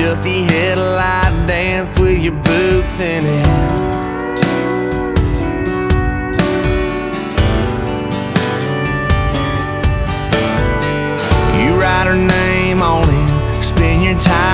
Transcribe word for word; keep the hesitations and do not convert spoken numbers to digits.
dusty headlight dance with your boots in it. You write her name on it, spin your tire